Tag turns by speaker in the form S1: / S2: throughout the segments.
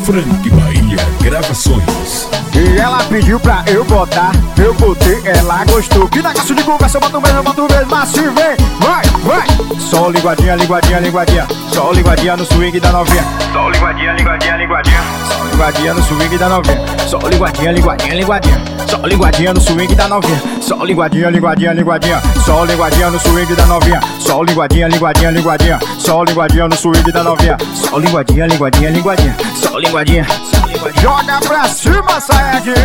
S1: Frank Bahia Gravações.
S2: E ela pediu pra eu botar, eu botei, ela gostou. Que negócio de conversa, eu boto mesmo, mas se vem, vai, vai. Só linguadinha, linguadinha, linguadinha. Só linguadinha no swing da novinha. Só linguadinha, linguadinha, linguadinha. Só linguadinha no swing da novinha. Só linguadinha, linguadinha, linguadinha. Só linguadinha no swing da novinha. Só linguadinha, linguadinha, linguadinha. Só linguadinha no swing da novinha. Só linguadinha, linguadinha, linguadinha. Só linguadinha no swing da novinha. Só linguadinha, linguadinha, linguadinha. Só linguadinha, só linguadinha. Joga pra cima, sai aqui.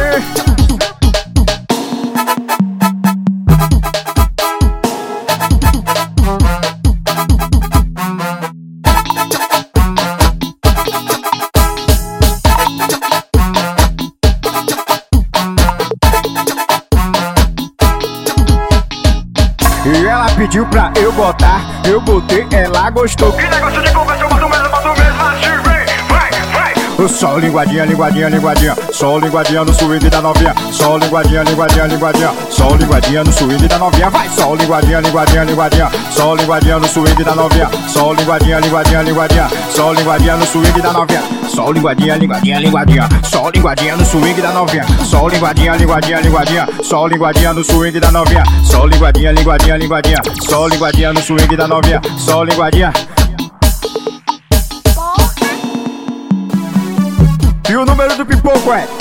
S2: E ela pediu pra eu botar, eu botei, ela gostou. Que negócio de conversa, eu boto mesmo, assim vem, vai, vai. Só linguadinha, linguadinha, linguadinha. Só linguadinha no swing da novinha. Só linguadinha, linguadinha, linguadinha. Só linguadinha no swing da novinha. Vai, só linguadinha, linguadinha, linguadinha. Só linguadinha no swing da novinha. Só linguadinha, linguadinha, linguadinha. Só linguadinha no swing da novinha. Só linguadinha, linguadinha, linguadinha. Só linguadinha no swing da novinha. Só linguadinha, linguadinha, linguadinha. Só linguadinha no swing da novinha. Só linguadinha, linguadinha, linguadinha. Só linguadinha no swing da novinha. Só linguadinha. E o número do pipoco é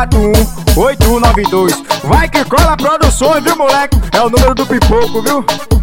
S2: 73988418192. Vai que cola produções, viu, moleque? É o número do pipoco, viu?